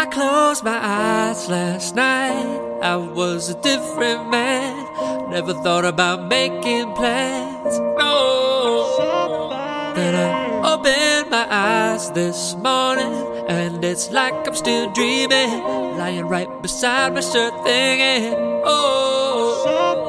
closed my eyes last night, I was a different man. Never thought about making plans, no. Then I opened my eyes this morning, and it's like I'm still dreaming, lying right beside my shirt thinking, oh.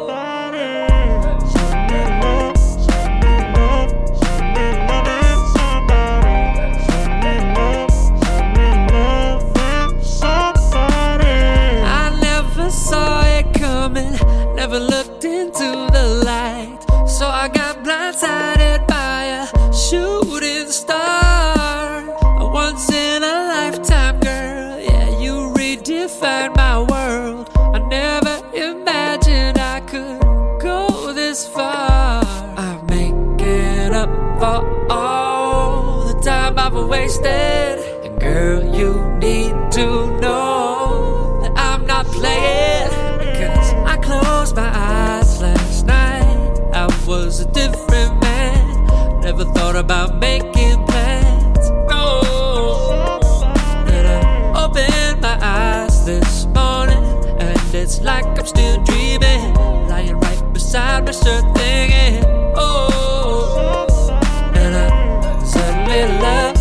Never looked into the light, so I got blindsided by a shooting star. A once in a lifetime girl, yeah, you redefined my world. I never imagined I could go this far. I'm making up for all the time I've wasted, and girl, you need to know that I'm not playing. I closed my eyes last night, I was a different man. Never thought about making plans, no. Then I opened my eyes this morning, and it's like I'm still dreaming, lying right beside my shirt thinking, oh. And I suddenly loving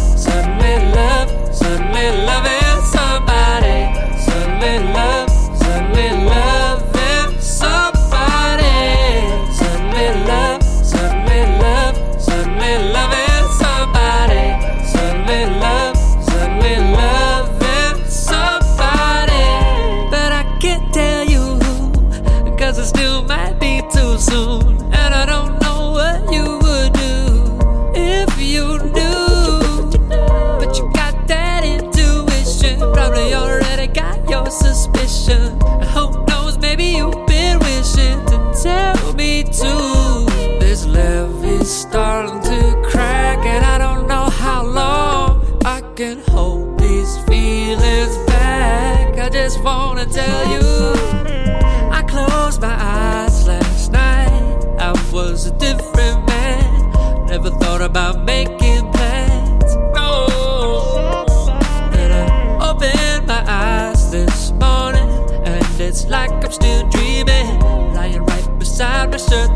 somebody, suddenly loving it still might be too soon, and I don't know what you would do if you knew. But you got that intuition, probably already got your suspicion. And who knows, maybe you've been wishing to tell me too. This levee's starting to crack, and I don't know how long I can hold these feelings back. I just wanna tell you, I closed my eyes last night, I was a different man. Never thought about making plans, no. Then I opened my eyes this morning, and it's like I'm still dreaming, lying right beside my shirt